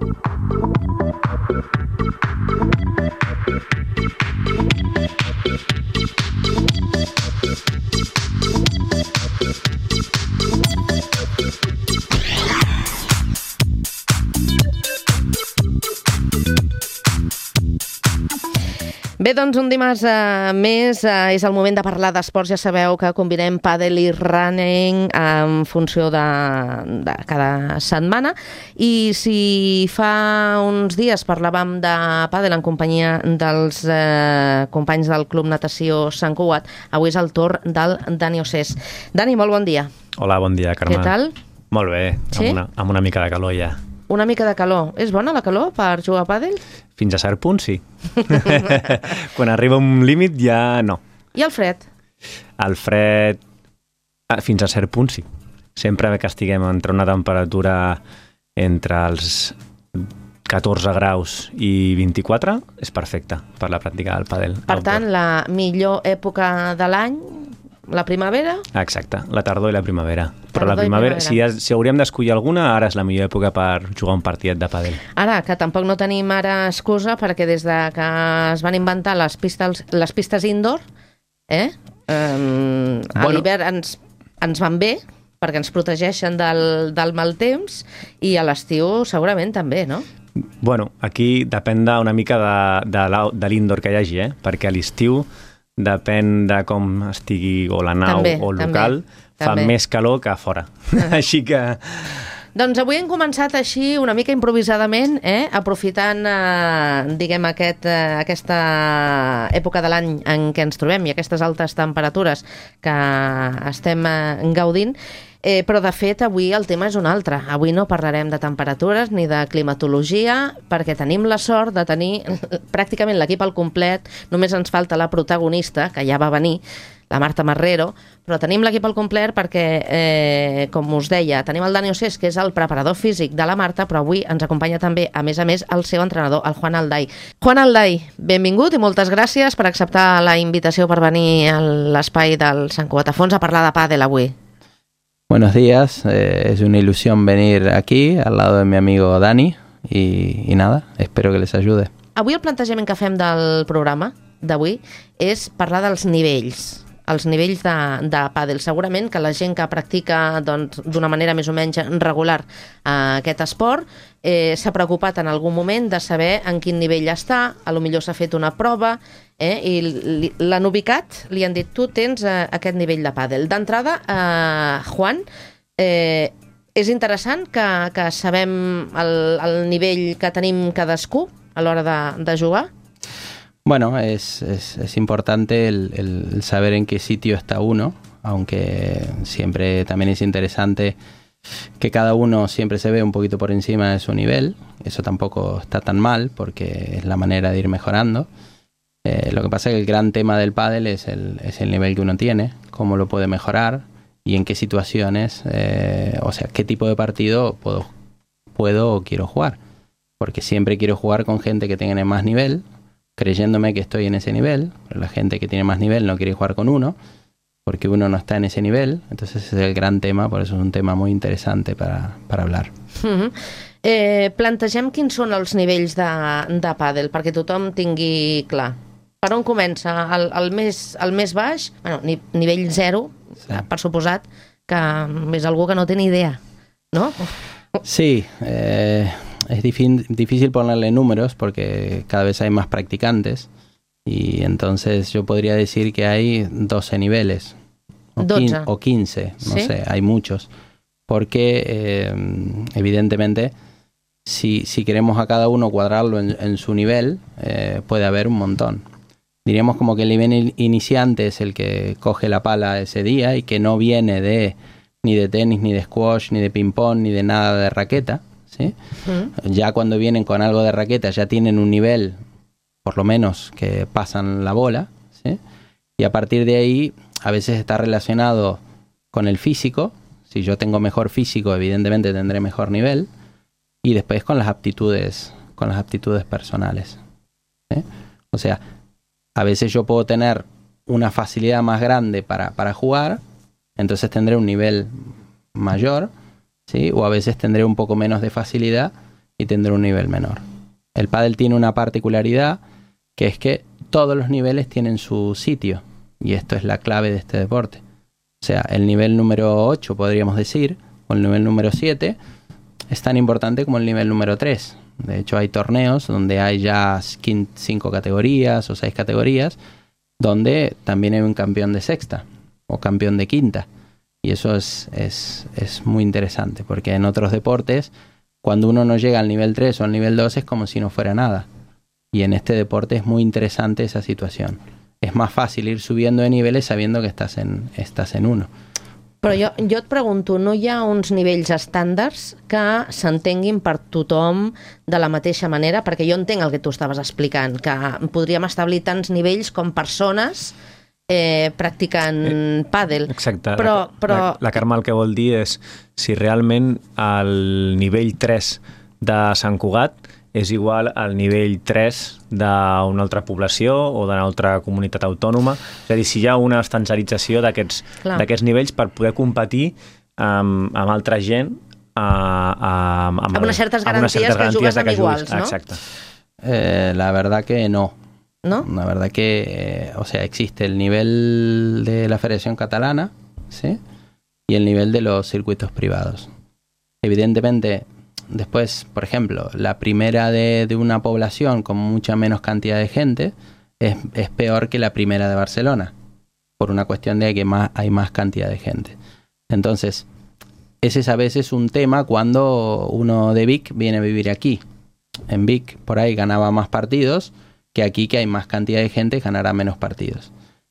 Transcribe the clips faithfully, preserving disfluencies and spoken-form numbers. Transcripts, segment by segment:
Bé, doncs un dimarts uh, més uh, és el moment de parlar d'esports. Ja sabeu que combinem pàdel i running en funció de, de cada setmana. I si fa uns dies parlàvem de pàdel en companyia dels uh, companys del Club Natació Sant Cugat, avui és el torn del Dani Ossés. Dani, molt bon dia. Hola, bon dia, Carme. Què tal? Molt bé, sí? amb, una, amb una mica de calor ja. Una mica de calor. És bona la calor per jugar a pàdel? Fins a cert punt, sí. Quan arriba un límit ja no. I el fred? El fred, fins a cert punt, sí. Sempre que estiguem entre una temperatura entre els catorze graus i vint-i-quatre, és perfecte per la pràctica del pàdel. Per tant, la millor època de l'any, la primavera? Exacte, la tardor i la primavera. Però tardor la primavera, primavera. Si, has, si hauríem d'escollir alguna, ara és la millor època per jugar un partidet de pàdel. Ara, que tampoc no tenim ara excusa, perquè des de que es van inventar les pistes, les pistes indoor, eh? Um, a Bueno. l'hivern ens, ens van bé, perquè ens protegeixen del, del mal temps, i a l'estiu segurament també, no? Bueno, aquí depèn una mica de, de, la- de l'indoor que hi hagi, eh? Perquè a l'estiu depèn de com estigui o la nau També, o el local, també, fa també. més calor que a fora. Així que Doncs avui hem començat així una mica improvisadament, eh? aprofitant eh, diguem, aquest, eh, aquesta època de l'any en què ens trobem i aquestes altes temperatures que estem eh, gaudint. Eh, però, de fet, avui el tema és un altre. Avui no parlarem de temperatures ni de climatologia, perquè tenim la sort de tenir pràcticament l'equip al complet. Només ens falta la protagonista, que ja va venir, la Marta Marrero, però tenim l'equip al complet perquè, eh, com us deia, tenim el Dani Ossés, que és el preparador físic de la Marta, però avui ens acompanya també, a més a més, el seu entrenador, el Juan Alday. Juan Alday, benvingut i moltes gràcies per acceptar la invitació per venir a l'espai del Sant Cugat a Fons a parlar de pàdel avui. Buenos días, eh, es una ilusión venir aquí al lado de mi amigo Dani y, y nada, espero que les ayude. Avui el plantejament que fem del programa d'avui és parlar dels nivells, els nivells de, de pàdel. Segurament que la gent que practica doncs, d'una manera més o menys regular eh, aquest esport eh, s'ha preocupat en algun moment de saber en quin nivell està, a lo millor s'ha fet una prova, eh, i li, l'han ubicat, li han dit tu tens eh, aquest nivell de pàdel. D'entrada, eh, Juan, eh, és interessant que, que sabem el, el nivell que tenim cadascú a l'hora de, de jugar? Bueno, es, es, es importante el, el saber en qué sitio está uno, aunque siempre también es interesante que cada uno siempre se ve un poquito por encima de su nivel. Eso tampoco está tan mal porque es la manera de ir mejorando. Eh, lo que pasa es que el gran tema del pádel es el, es el nivel que uno tiene, cómo lo puede mejorar y en qué situaciones, eh, o sea, qué tipo de partido puedo, puedo o quiero jugar. Porque siempre quiero jugar con gente que tenga más nivel, creyéndome que estoy en ese nivel, pero la gente que tiene más nivel no quiere jugar con uno, porque uno no está en ese nivel. Entonces ese es el gran tema, por eso es un tema muy interesante para, para hablar. Uh-huh. eh, plantegem quins són els nivells de, de pàdel, perquè tothom tingui clar. Per on comença? El, el, més, el més baix? Bueno, ni, nivell zero, sí. Per suposat, que és algú que no té ni idea, no? Sí, eh... es difícil ponerle números porque cada vez hay más practicantes y entonces yo podría decir que hay doce niveles o, quince, o quince, no ¿Sí? sé, hay muchos. Porque eh, evidentemente si, si queremos a cada uno cuadrarlo en, en su nivel, eh, puede haber un montón. Diríamos como que el nivel iniciante es el que coge la pala ese día y que no viene de ni de tenis, ni de squash, ni de ping pong, ni de nada de raqueta. ¿Sí? Uh-huh. Ya cuando vienen con algo de raqueta ya tienen un nivel, por lo menos, que pasan la bola, ¿sí? Y a partir de ahí a veces está relacionado con el físico. Si yo tengo mejor físico, evidentemente tendré mejor nivel, y después con las aptitudes, con las aptitudes personales, ¿sí? O sea, a veces yo puedo tener una facilidad más grande para, para jugar, entonces tendré un nivel mayor, ¿sí? O a veces tendré un poco menos de facilidad y tendrá un nivel menor. El pádel tiene una particularidad, que es que todos los niveles tienen su sitio, y esto es la clave de este deporte. O sea, el nivel número ocho, podríamos decir, o el nivel número siete, es tan importante como el nivel número tres. De hecho, hay torneos donde hay ya cinco categorías o seis categorías, donde también hay un campeón de sexta o campeón de quinta. Y eso es, es, es muy interesante, porque en otros deportes, cuando uno no llega al nivel tres o al nivel dos, es como si no fuera nada. Y en este deporte es muy interesante esa situación. Es más fácil ir subiendo de niveles sabiendo que estás en, estás en uno. Però jo, jo et pregunto, no hi ha uns nivells estàndards que s'entenguin per tothom de la mateixa manera? Perquè jo entenc el que tu estaves explicant, que podríem establir tants nivells com persones eh, practicant eh, pàdel. Exacte. Però, però... La, la Carme el que vol dir és si realment el nivell tres de Sant Cugat és igual al nivell tres d'una altra població o d'una altra comunitat autònoma. És a dir, si hi ha una estandarització d'aquests d'aquests nivells per poder competir amb, amb altra gent a, a, amb, amb unes certes garanties, unes certes garanties que juguen amb iguals, ¿no? Exacte. Eh, la verdad que no. ¿No? La verdad que, eh, o sea, existe el nivel de la Federación Catalana, ¿sí? Y el nivel de los circuitos privados. Evidentemente, después, por ejemplo, la primera de, de una población con mucha menos cantidad de gente es, es peor que la primera de Barcelona, por una cuestión de que más, hay más cantidad de gente. Entonces, ese es a veces un tema cuando uno de Vic viene a vivir aquí. En Vic, por ahí, ganaba más partidos, que aquí, que hay más cantidad de gente, ganará menos partidos.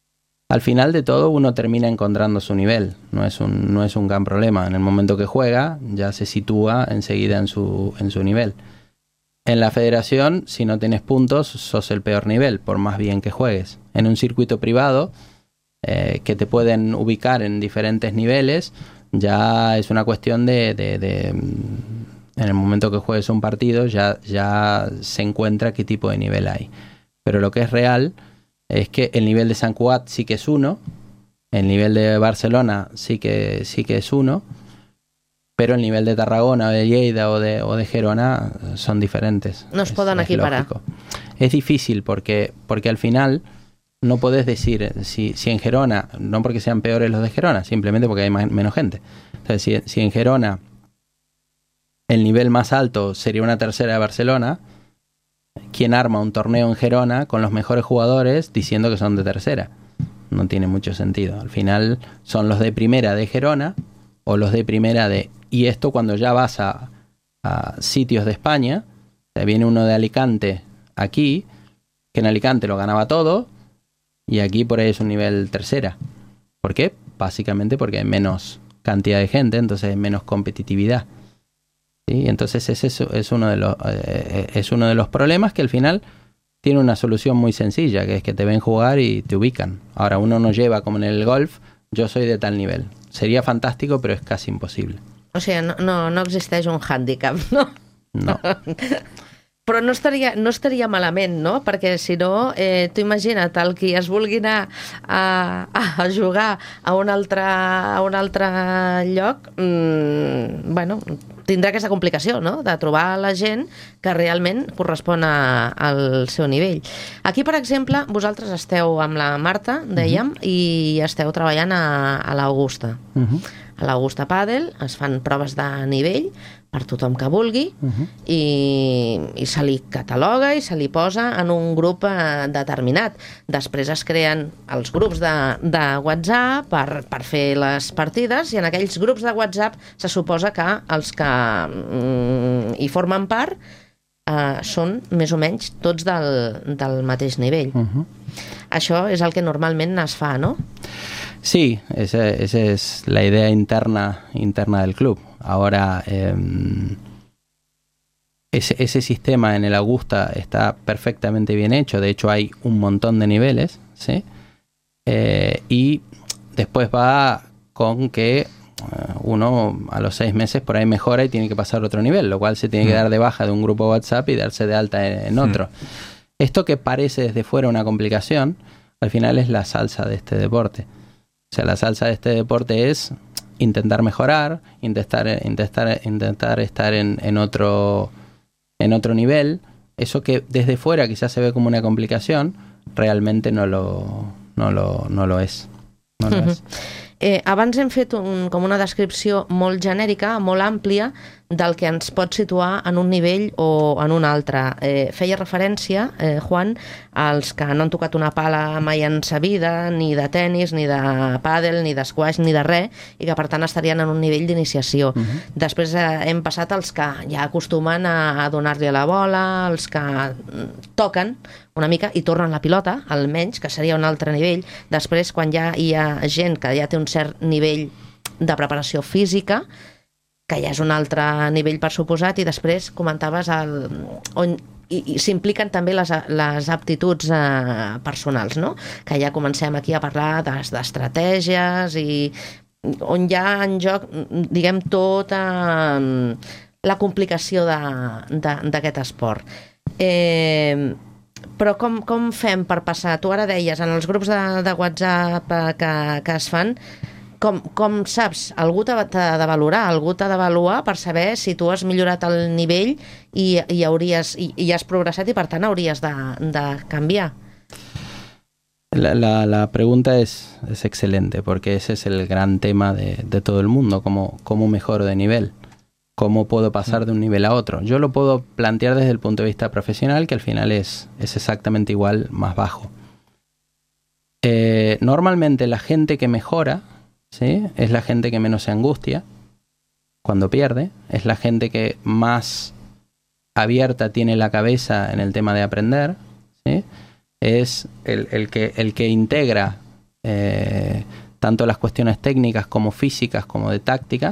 Al final de todo, uno termina encontrando su nivel. No es un, no es un gran problema. En el momento que juega, ya se sitúa enseguida en su, en su nivel. En la federación, si no tienes puntos, sos el peor nivel, por más bien que juegues. En un circuito privado, eh, que te pueden ubicar en diferentes niveles, ya es una cuestión de... de, de en el momento que juegues un partido, ya, ya se encuentra qué tipo de nivel hay. Pero lo que es real es que el nivel de Sant Cugat sí que es uno, el nivel de Barcelona sí que, sí que es uno, pero el nivel de Tarragona, o de Lleida o de, o de Gerona son diferentes. No es poden equiparar. Es difícil porque, porque al final no podés decir si, si en Gerona, no porque sean peores los de Gerona, simplemente porque hay más, menos gente. Entonces, si, si en Gerona el nivel más alto sería una tercera de Barcelona, ¿quién arma un torneo en Gerona con los mejores jugadores diciendo que son de tercera? No tiene mucho sentido. Al final son los de primera de Gerona o los de primera de... Y esto cuando ya vas a, a sitios de España, viene uno de Alicante aquí, que en Alicante lo ganaba todo, y aquí por ahí es un nivel tercera. ¿Por qué? Básicamente porque hay menos cantidad de gente, entonces hay menos competitividad. ¿Sí? Entonces ese es, es, uno de los, eh, es uno de los problemas que al final tiene una solución muy sencilla, que es que te ven jugar y te ubican. Ahora, uno no lleva como en el golf, yo soy de tal nivel. Sería fantástico, pero es casi imposible. O sigui, no, no, no existeix un hàndicap, no? No. Però no estaria, no estaria malament, no? Perquè si no, eh, tu imagina't, el qui es vulgui anar a, a jugar a un altre, a un altre lloc, mmm, bueno, tindrà aquesta complicació, no?, de trobar la gent que realment correspon a, al seu nivell. Aquí, per exemple, vosaltres esteu amb la Marta, dèiem, uh-huh. i esteu treballant a, a l'Augusta. Uh-huh. A l'Augusta Pàdel es fan proves de nivell per tothom que vulgui, uh-huh. i, i se li cataloga i se li posa en un grup eh, determinat. Després es creen els grups de, de WhatsApp per, per fer les partides, i en aquells grups de WhatsApp se suposa que els que mm, hi formen part eh, són més o menys tots del, del mateix nivell. Uh-huh. Això és el que normalment es fa, no? Sí, esa, esa es la idea interna, interna del club. Ahora, eh, ese, ese sistema en el Augusta está perfectamente bien hecho. De hecho, hay un montón de niveles, ¿sí? Eh, y después va con que uno a los seis meses por ahí mejora y tiene que pasar a otro nivel, lo cual se tiene que dar de baja de un grupo WhatsApp y darse de alta en, en otro. Esto que parece desde fuera una complicación, al final es la salsa de este deporte. O sea, la salsa de este deporte es intentar mejorar, intentar, intentar, intentar estar en, en otro en otro nivel, eso que desde fuera quizás se ve como una complicación, realmente no lo, no lo, no lo és. No lo uh-huh. és. Eh, abans hem fet un, com una descripció molt genèrica, molt àmplia, del que ens pot situar en un nivell o en un altre. Eh, feia referència, eh, Juan, als que no han tocat una pala mai en sa vida, ni de tennis, ni de pàdel, ni d'esquaix, ni de res, i que per tant estarien en un nivell d'iniciació. Uh-huh. Després eh, hem passat als que ja acostumen a, a donar-li a la bola, els que toquen una mica i tornen la pilota, almenys, que seria un altre nivell. Després, quan ja hi ha gent que ja té un cert nivell de preparació física, que ja és un altre nivell per suposat, i després comentaves el, on i, i s'impliquen també les, les aptituds eh, personals, no? Que ja comencem aquí a parlar d'estratègies i on hi ha en joc, diguem, tota la complicació d'aquest esport. Eh, però com, com fem per passar? Tu ara deies, en els grups de, de WhatsApp que, que es fan, Com, com saps? Algú t'ha de valorar, algú t'ha d'avaluar per saber si tu has millorat el nivell i, i, hauries, i, i has progressat i per tant hauries de, de canviar. La, la, la pregunta es, es excelente porque ese es el gran tema de, de todo el mundo, cómo, cómo mejoro de nivel, cómo puedo pasar de un nivel a otro. Yo lo puedo plantear desde el punto de vista profesional, que al final es, es exactamente igual, más bajo. Eh, normalmente la gente que mejora, ¿sí?, es la gente que menos se angustia cuando pierde, es la gente que más abierta tiene la cabeza en el tema de aprender, ¿sí?, es el, el, que, el que integra eh, tanto las cuestiones técnicas como físicas como de táctica,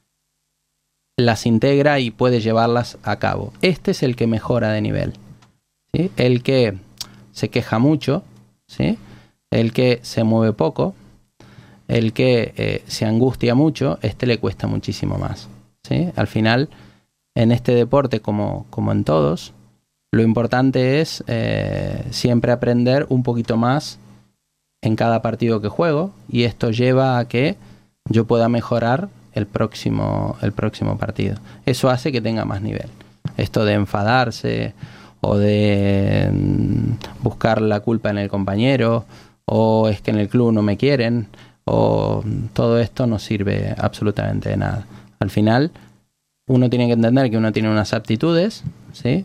las integra y puede llevarlas a cabo. Este es el que mejora de nivel, ¿sí?, el que se queja mucho, ¿sí?, el que se mueve poco, el que eh, se angustia mucho, este le cuesta muchísimo más, ¿sí? Al final, en este deporte, como, como en todos, lo importante es eh, siempre aprender un poquito más en cada partido que juego, y esto lleva a que yo pueda mejorar el próximo, el próximo partido. Eso hace que tenga más nivel. Esto de enfadarse o de mm, buscar la culpa en el compañero, o es que en el club no me quieren, o todo esto no sirve absolutamente de nada. Al final, uno tiene que entender que uno tiene unas aptitudes, ¿sí?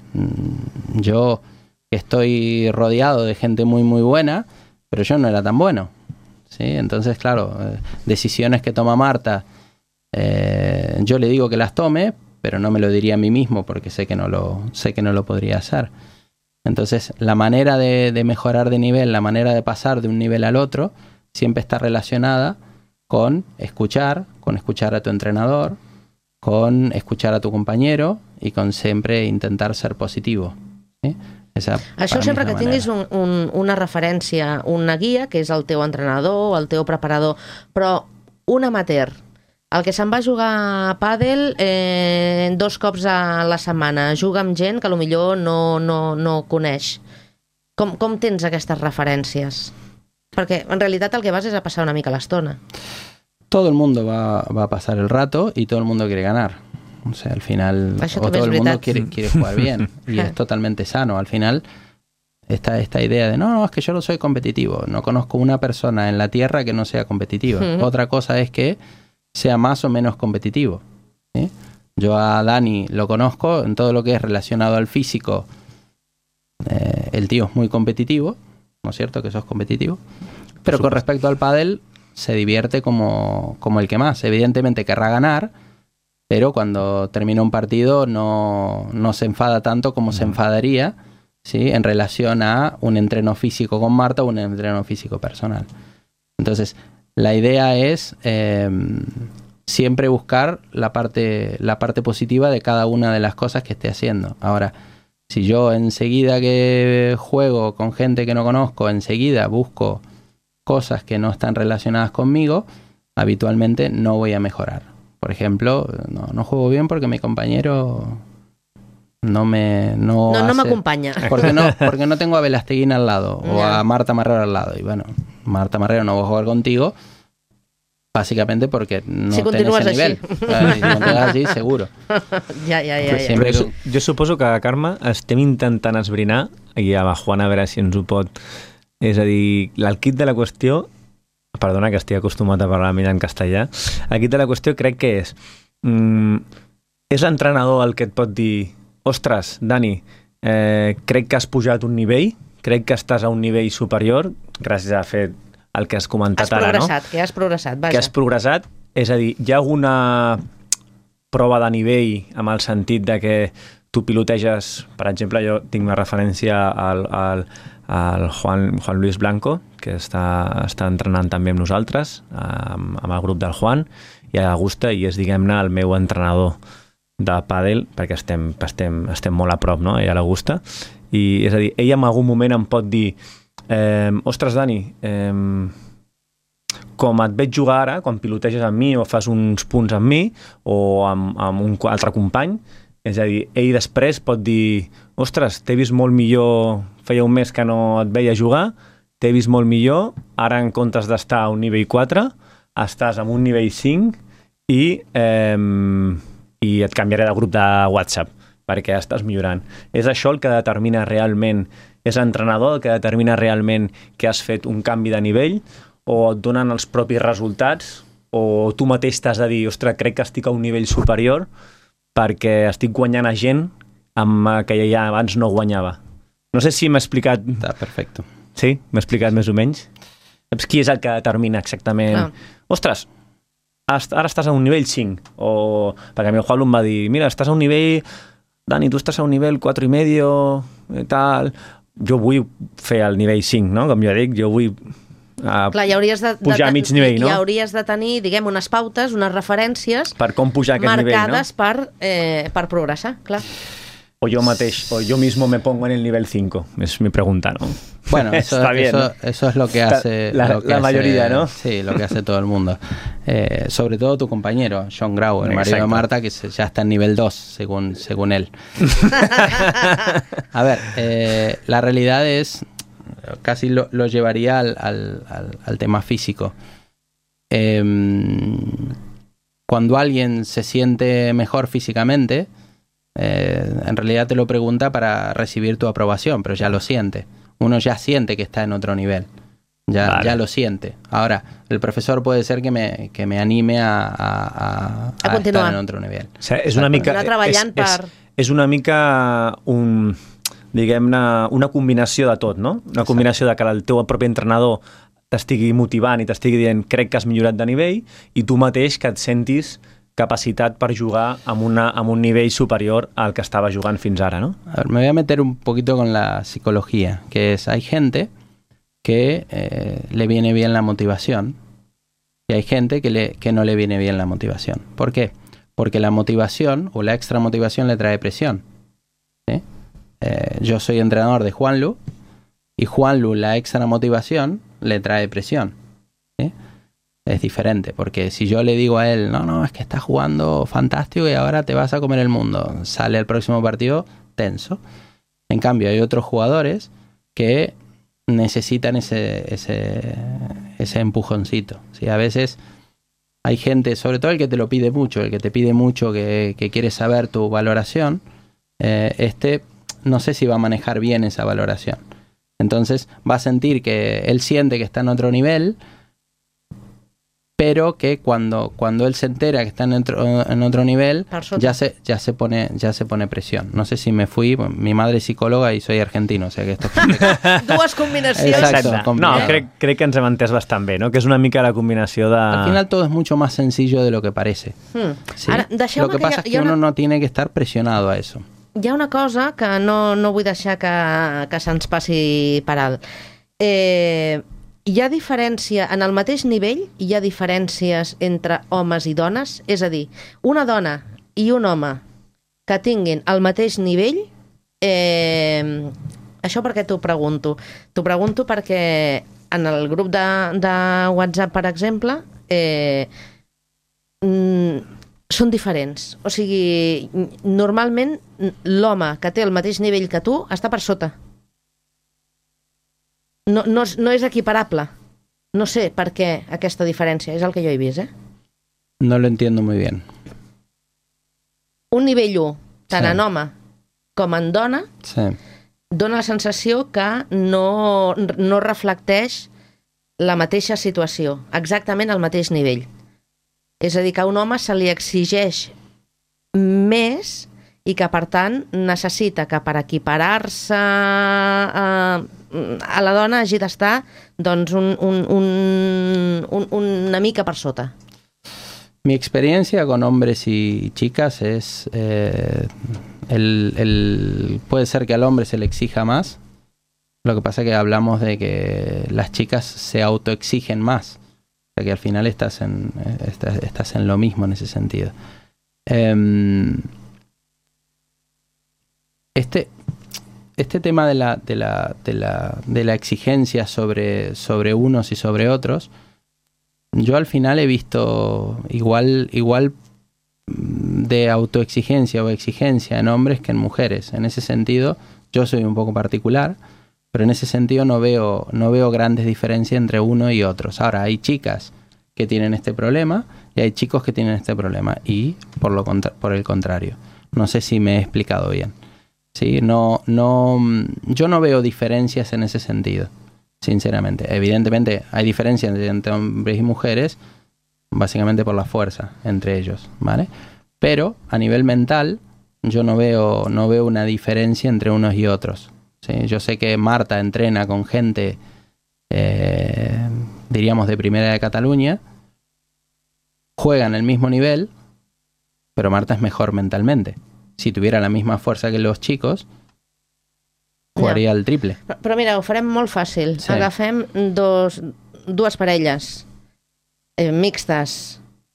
Yo estoy rodeado de gente muy muy buena, pero yo no era tan bueno, ¿sí? Entonces, claro, decisiones que toma Marta, eh, yo le digo que las tome, pero no me lo diría a mí mismo porque sé que no lo, sé que no lo podría hacer. Entonces, la manera de, de mejorar de nivel, la manera de pasar de un nivel al otro, siempre está relacionada con escuchar, con escuchar a tu entrenador, con escuchar a tu compañero y con sempre intentar ser positivo, ¿sí? Esa, Això sempre que manera. tinguis un, un, una referència, una guia, que és el teu entrenador, el teu preparador, però un amateur, el que se'n va a jugar a pàdel eh, dos cops a la setmana, juga amb gent que potser no, no, no coneix. Com, com tens aquestes referències? Porque en realidad el que vas es a pasar una mica l'estona. Todo el mundo va, va a pasar el rato y todo el mundo quiere ganar. O sea, al final, o todo el mundo quiere, quiere jugar bien y es totalmente sano. Al final, esta, esta idea de no, no, es que yo no soy competitivo. No conozco una persona en la tierra que no sea competitiva. Uh-huh. Otra cosa es que sea más o menos competitivo, ¿sí? Yo a Dani lo conozco en todo lo que es relacionado al físico. Eh, el tío es muy competitivo, ¿no es cierto que sos competitivo? Pero con respecto al pádel, se divierte como, como el que más. Evidentemente querrá ganar, pero cuando termina un partido no, no se enfada tanto como se enfadaría, ¿sí?, en relación a un entreno físico con Marta o un entreno físico personal. Entonces, la idea es eh, siempre buscar la parte, la parte positiva de cada una de las cosas que esté haciendo. Ahora, si yo enseguida que juego con gente que no conozco, enseguida busco cosas que no están relacionadas conmigo, habitualmente no voy a mejorar. Por ejemplo, no, no juego bien porque mi compañero no me no, no, hace, no me acompaña. Porque no, porque no tengo a Velasteguín al lado o a Marta Marrero al lado. Y bueno, Marta Marrero no va a jugar contigo Básicamente porque no si tenés el nivel. Així. Eh, si continúas así, seguro. Ja, ja, ja. ja. Sempre Jo, jo suposo que, Carme, estem intentant esbrinar, i a la Juan a veure si ens ho pot... És a dir, el kit de la qüestió... Perdona, que estic acostumat a parlar amb ell en castellà. El kit de la qüestió crec que és... Mm, és l'entrenador el que et pot dir ostres, Dani, eh, crec que has pujat un nivell, crec que estàs a un nivell superior, gràcies a fer el que has comentat has ara, no? progressat, que has progressat, vaja. Que has progressat, és a dir, hi ha alguna prova de nivell amb el sentit de que tu piloteges, per exemple, jo tinc una referència al, al, al Juan, Juan Luis Blanco, que està, està entrenant també amb nosaltres, amb, amb el grup del Juan, i a Augusta, i és, diguem-ne, el meu entrenador de pàdel, perquè estem, estem, estem molt a prop, no?, ell a l'Augusta, i és a dir, ell en algun moment em pot dir eh, ostres, Dani, eh, com et veig jugar ara, quan piloteges amb mi o fas uns punts amb mi o amb, amb un altre company, és a dir, ell després pot dir ostres, t'he vist molt millor, feia un mes que no et veia jugar, t'he vist molt millor, ara en comptes d'estar a un nivell quatre, estàs en un nivell cinc i, eh, i et canviaré de grup de WhatsApp perquè estàs millorant. És això el que determina realment, és l'entrenador el que determina realment que has fet un canvi de nivell, o et donen els propis resultats, o tu mateix t'has de dir, ostres, crec que estic a un nivell superior perquè estic guanyant a gent amb que ja abans no guanyava. No sé si m'he explicat... Està perfecte. Sí? M'he explicat més o menys? Saps qui és el que determina exactament? Ah. Ostres, ara estàs a un nivell cinc, o... perquè a mi el Juan em va dir, mira, estàs a un nivell... Dani, tu estàs a un nivell quatre i medio, i tal... Jo vull fer el nivell cinc, no? Com jo dic, jo vull... Uh, Clar, ja hauries de, pujar de, a mig nivell, no? Ja hauries de tenir, diguem, unes pautes, unes referències per com pujar aquest nivell, no? Marcades per, eh, per progressar, clar. O yo mateix, o yo mismo me pongo en el nivel cinco, es mi pregunta, ¿no? Bueno, eso, Está bien, eso, ¿no? eso es lo que hace... La, lo que la hace, mayoría, ¿no? Sí, lo que hace todo el mundo. Eh, sobre todo tu compañero, John Grau, el marido de Marta, que se, ya está en nivel dos, según, según él. A ver, eh, la realidad es... Casi lo, lo llevaría al, al, al, al tema físico. Eh, cuando alguien se siente mejor físicamente, eh, en realidad te lo pregunta para recibir tu aprobación, pero ya lo siente. Uno ya siente que está en otro nivel. Ya, vale. ya lo siente. Ahora, el profesor puede ser que me, que me anime a, a, a, a estar en otro nivel. O sea, és una mica... És, és, és una mica un... diguem-ne, una combinació de tot, no? Una combinació de que el teu propi entrenador t'estigui motivant i t'estigui dient crec que has millorat de nivell i tu mateix que et sentis capacitat per jugar amb, una, amb un nivell superior al que estava jugant fins ara, ¿no? A ver, me voy a meter un poquito con la psicología, que es, hay gente que eh, le viene bien la motivación y hay gente que, le, que no le viene bien la motivación. ¿Por qué? Porque la motivación o la extra motivación le trae presión, ¿sí? Eh, yo soy entrenador de Juanlu y Juanlu la extra motivación le trae presión, ¿sí? Es diferente, porque si yo le digo a él, no, no, es que estás jugando fantástico y ahora te vas a comer el mundo, sale el próximo partido tenso. En cambio hay otros jugadores que necesitan ese, ese, ese empujoncito, ¿sí? A veces hay gente, sobre todo el que te lo pide mucho, el que te pide mucho, que, que quiere saber tu valoración, eh, este... no sé si va a manejar bien esa valoración. Entonces va a sentir que él siente que está en otro nivel, pero que cuando, cuando él se entera que está en otro, en otro nivel, ya se, ya, se pone, ya se pone presión. No sé si me fui, mi madre es psicóloga y soy argentino, o sea que esto es complicado. Dues combinacions. Exacto, no, crec, crec que ens hem entès bastant bé, no? Que és una mica la combinació de... Al final todo es mucho más sencillo de lo que parece. Hmm. ¿Sí? Ara, lo que, que pasa ha, es que uno una... no tiene que estar presionado a eso. Hi ha una cosa que no, no vull deixar que, que se'ns passi per alt. Eh, hi ha diferència, en el mateix nivell, hi ha diferències entre homes i dones? És a dir, una dona i un home que tinguin el mateix nivell, eh, això per què t'ho pregunto? T'ho pregunto perquè en el grup de, de WhatsApp, per exemple, eh, mm, són diferents. O sigui, normalment l'home que té el mateix nivell que tu està per sota. No, no, no és equiparable. No sé per què aquesta diferència, és el que jo he vist, eh? No lo entiendo muy bien. Un nivell u, tant Sí. en home com en dona, Sí. dona la sensació que no, no reflecteix la mateixa situació, exactament al mateix nivell. És a dir, que a un home se li exigeix més i que, per tant, necessita que per equiparar-se a, a la dona hagi d'estar doncs, un, un, un, un, una mica per sota. Mi experiencia con hombres y chicas es, eh, el, el, puede ser que al hombre se le exija más, lo que pasa es que hablamos de que las chicas se autoexigen más, o sea que al final estás en, estás, estás en lo mismo en ese sentido. Eh, este, este tema de la, de la, de la, de la exigencia sobre, sobre unos y sobre otros, yo al final he visto igual, igual de autoexigencia o exigencia en hombres que en mujeres. En ese sentido, yo soy un poco particular, pero en ese sentido no veo, no veo grandes diferencias entre uno y otros. Ahora, hay chicas que tienen este problema y hay chicos que tienen este problema, y por, lo contra- por el contrario. No sé si me he explicado bien. ¿Sí? No, no, yo no veo diferencias en ese sentido. Sinceramente, evidentemente hay diferencias entre hombres y mujeres, básicamente por la fuerza entre ellos, ¿vale? Pero a nivel mental, yo no veo, no veo una diferencia entre unos y otros, ¿sí? Yo sé que Marta entrena con gente, eh, diríamos, de primera de Cataluña, juegan el mismo nivel, pero Marta es mejor mentalmente. Si tuviera la misma fuerza que los chicos, jugaria Ja. el triple. Però, però mira, ho farem molt fàcil. Sí. Agafem dos, dues parelles eh, mixtes,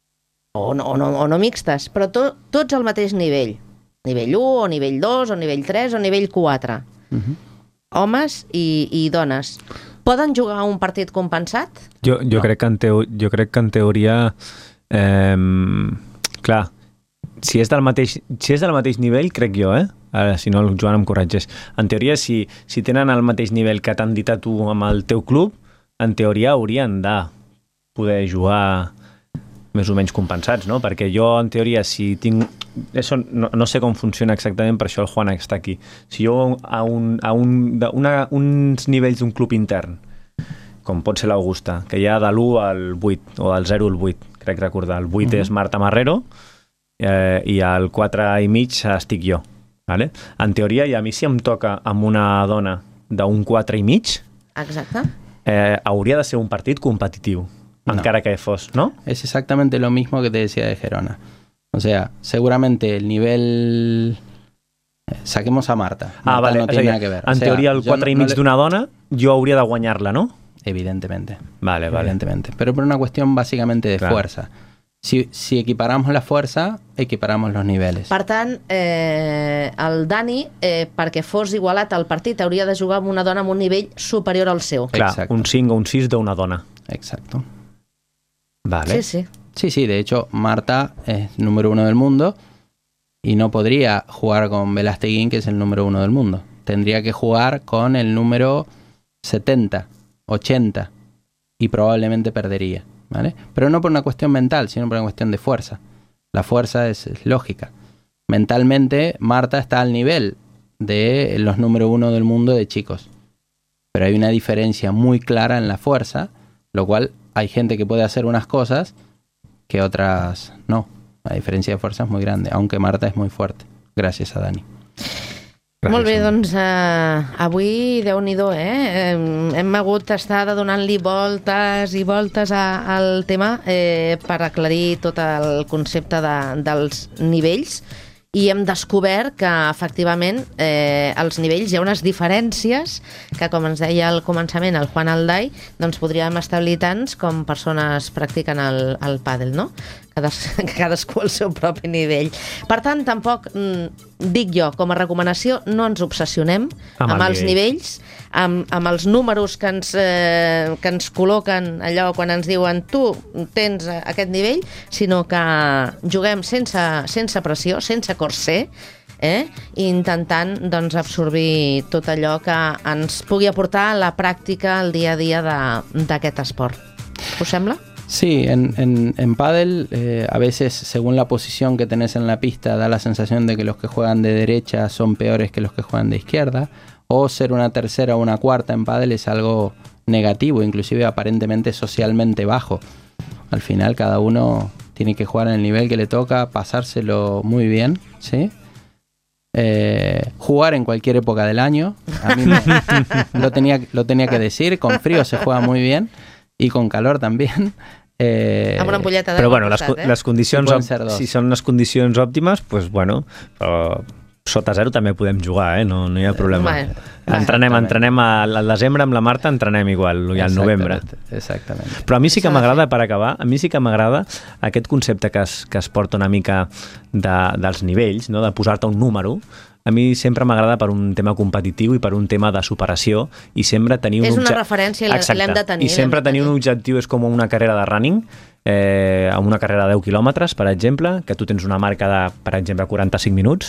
o no, o, no, o no mixtes, però to, tots al mateix nivell. Nivell u, o nivell dos, o nivell tres, o nivell quatre. Uh-huh. Homes i, i dones. Poden jugar un partit compensat? Jo, jo, No. crec que en teo, jo crec que en teoria... Eh, clar, si és, del mateix, si és del mateix nivell, crec jo, eh? Ara, si no, el Joan em corregeix. En teoria, si, si tenen el mateix nivell que t'han dit a tu amb el teu club, en teoria haurien de poder jugar més o menys compensats, no? Perquè jo, en teoria, si tinc... Això no, no sé com funciona exactament, per això el Juan està aquí. Si jo a, un, a un, de una, uns nivells d'un club intern, com pot ser l'Augusta, que hi ha de l'u al vuit, o del zero al vuit, crec recordar. El vuit uh-huh. és Marta Marrero, eh, i al quatre i mig estic jo. Vale? En teoria, i a mi si em toca amb una dona d'un quatre i mig, Exacte. Eh, hauria de ser un partit competitiu, no. encara que fos, ¿no? Es exactamente lo mismo que te decía de Gerona. O sea, seguramente el nivel... Saquemos a Marta. Marta Ah, vale. no tiene O sigui, nada que ver. En o sea, teoria, el quatre i mig no le... d'una dona, jo hauria de guanyar-la, no? Evidentemente. Vale, vale. Evidentemente. Pero por una cuestión básicamente de Claro. fuerza. Si, si equiparamos la fuerza, equiparamos los niveles. Per tant, eh, el Dani, eh, perquè fos igualat al partit, hauria de jugar amb una dona amb un nivell superior al seu. Clar, Exacte. un cinc o un sis d'una dona. Exacto. Vale. Sí, sí. Sí, sí, de hecho, Marta es número uno del mundo y no podría jugar con Velasteguín, que es el número uno del mundo. Tendría que jugar con el número setenta, ochenta y probablemente perdería, ¿vale? Pero no por una cuestión mental, sino por una cuestión de fuerza. La fuerza es, es lógica. Mentalmente, Marta está al nivel de los número uno del mundo de chicos. Pero hay una diferencia muy clara en la fuerza, lo cual hay gente que puede hacer unas cosas que otras no. La diferencia de fuerza es muy grande, aunque Marta es muy fuerte. Gracias a Dani. Gràcies. Molt bé, doncs eh, avui, Déu-n'hi-do, eh? Hem, hem hagut d'estar donant-li voltes i voltes a, al tema eh, per aclarir tot el concepte de, dels nivells, i hem descobert que, efectivament, eh, als nivells hi ha unes diferències que, com ens deia al començament el Juan Alday, doncs podríem establir tants com persones practiquen el, el pàdel, no? Cades, cadascú al seu propi nivell. Per tant, tampoc, mm, dic jo, com a recomanació, no ens obsessionem Amb amb, el els nivell. nivells, amb, amb els números que ens, eh, que ens col·loquen allò quan ens diuen tu tens aquest nivell, sinó que juguem sense, sense pressió, sense corser, eh? I intentant doncs, absorbir tot allò que ens pugui aportar a la pràctica, al dia a dia d'aquest esport. ¿Os sembla? Sí, en, en, en pádel eh, a veces según la posición que tenés en la pista da la sensación de que los que juegan de derecha son peores que los que juegan de izquierda, o ser una tercera o una cuarta en pádel es algo negativo, inclusive aparentemente socialmente bajo. Al final cada uno tiene que jugar en el nivel que le toca, pasárselo muy bien, ¿sí? Eh, jugar en cualquier época del año, a mí me, lo, tenía, lo tenía que decir, con frío se juega muy bien y con calor también. Eh, Amb una ampolleta però bueno, costat, les, eh? les condicions, sí, si són les condicions òptimes, pues bueno, però sota zero també podem jugar, eh? no, no hi ha problema. Bueno, entrenem, entrenem al desembre amb la Marta, entrenem igual, i al novembre. Exactament. Però a mi sí que m'agrada, per acabar, a mi sí que m'agrada aquest concepte que es, que es porta una mica de, dels nivells, no? De posar-te un número. A mi sempre m'agrada per un tema competitiu i per un tema de superació i sempre tenir un és objectiu... una referència i l'hem de tenir. I sempre tenir un objectiu és com una carrera de running, eh, amb una carrera de deu quilòmetres, per exemple, que tu tens una marca de, per exemple, quaranta-cinc minuts,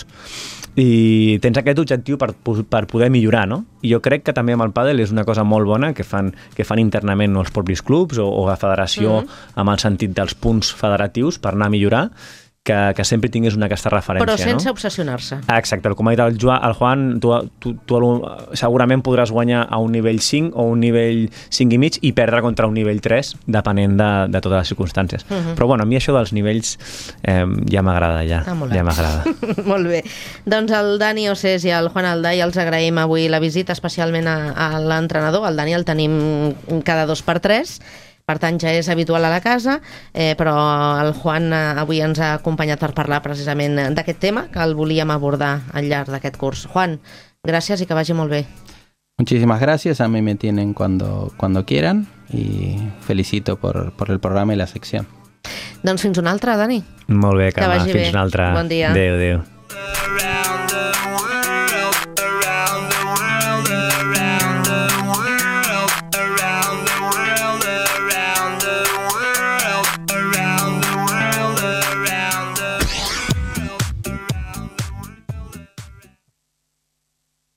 i tens aquest objectiu per, per poder millorar, no? I jo crec que també amb el pàdel és una cosa molt bona que fan, que fan internament els propis clubs o, o la federació, mm-hmm. amb el sentit dels punts federatius per anar a millorar, que, que sempre tingués una aquesta referència. Però sense no? obsessionar-se. Exacte, com ha dit el Joan, el Juan, tu, tu, tu segurament podràs guanyar a un nivell cinc o un nivell cinc i mig i perdre contra un nivell tres, depenent de, de totes les circumstàncies. Uh-huh. Però bueno, a mi això dels nivells eh, ja m'agrada, ja. Ah, ja m'agrada. Molt bé. Doncs el Dani Ossés i el Juan Alday els agraïm avui la visita, especialment a, a l'entrenador. El Dani el tenim cada dos per tres, per tant ja és habitual a la casa, eh, però el Juan avui ens ha acompanyat per parlar precisament d'aquest tema que el volíem abordar al llarg d'aquest curs. Juan, gràcies i que vagi molt bé. Muchísimas gracias, a mí me tienen cuando, cuando quieran y felicito por, por el programa y la sección. Doncs fins una altra, Dani. Molt bé, Carme, que vagi fins bé. una altra. Bon dia. Adéu, adéu.